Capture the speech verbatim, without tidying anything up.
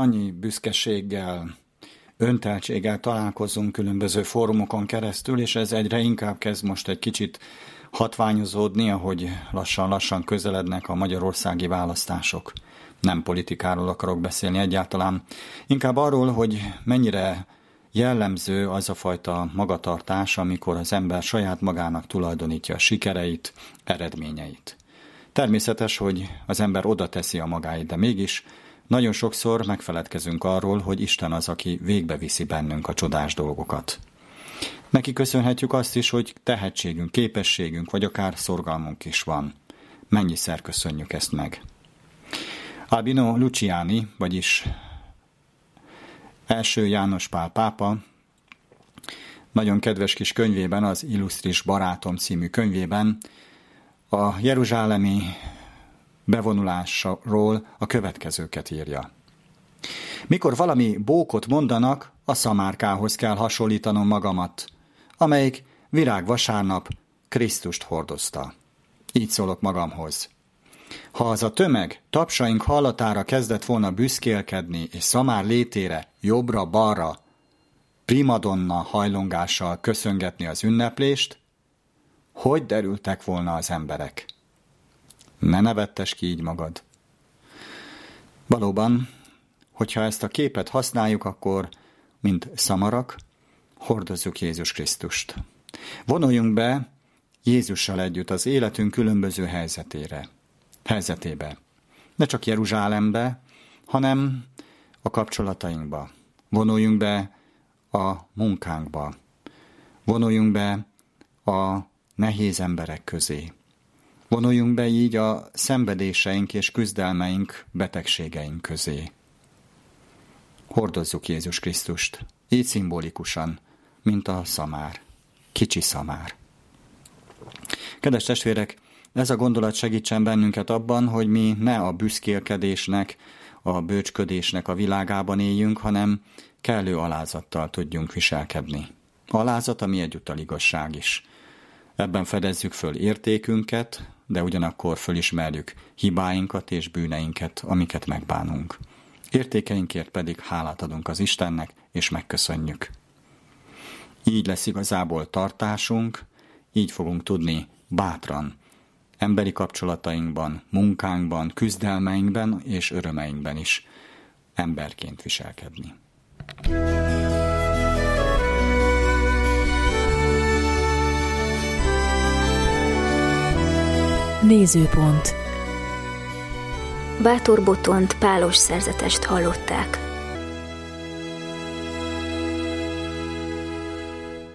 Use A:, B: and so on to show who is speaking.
A: annyi büszkeséggel, önteltséggel találkozunk különböző fórumokon keresztül, és ez egyre inkább kezd most egy kicsit hatványozódni, ahogy lassan-lassan közelednek a magyarországi választások. Nem politikáról akarok beszélni egyáltalán, inkább arról, hogy mennyire jellemző az a fajta magatartás, amikor az ember saját magának tulajdonítja a sikereit, eredményeit. Természetes, hogy az ember oda teszi a magáit, de mégis nagyon sokszor megfeledkezünk arról, hogy Isten az, aki végbeviszi bennünk a csodás dolgokat. Neki köszönhetjük azt is, hogy tehetségünk, képességünk, vagy akár szorgalmunk is van. Mennyiszer köszönjük ezt meg. Albino Luciani, vagyis első János Pál pápa, nagyon kedves kis könyvében, az Illusztris Barátom című könyvében a jeruzsálemi bevonulásról a következőket írja. Mikor valami bókot mondanak, a szamárkához kell hasonlítanom magamat, amelyik virágvasárnap Krisztust hordozta. Így szólok magamhoz. Ha az a tömeg tapsaink hallatára kezdett volna büszkélkedni, és szamár létére jobbra-balra primadonna hajlongással köszöngetni az ünneplést, hogy derültek volna az emberek? Ne nevettess ki így magad. Valóban, hogyha ezt a képet használjuk, akkor, mint szamarak, hordozzuk Jézus Krisztust. Vonuljunk be Jézussal együtt az életünk különböző helyzetére, helyzetébe. Ne csak Jeruzsálembe, hanem a kapcsolatainkba. Vonuljunk be a munkánkba. Vonuljunk be a nehéz emberek közé. Vonuljunk be így a szenvedéseink és küzdelmeink, betegségeink közé. Hordozzuk Jézus Krisztust, így szimbolikusan, mint a szamár, kicsi szamár. Kedves testvérek, ez a gondolat segítsen bennünket abban, hogy mi ne a büszkélkedésnek, a bőcsködésnek a világában éljünk, hanem kellő alázattal tudjunk viselkedni. Alázat, ami egyúttal igazság is. Ebben fedezzük föl értékünket, de ugyanakkor fölismerjük hibáinkat és bűneinket, amiket megbánunk. Értékeinkért pedig hálát adunk az Istennek, és megköszönjük. Így lesz igazából tartásunk, így fogunk tudni bátran emberi kapcsolatainkban, munkánkban, küzdelmeinkben és örömeinkben is emberként viselkedni.
B: Nézőpont. Bátor Botont pálos szerzetest hallották.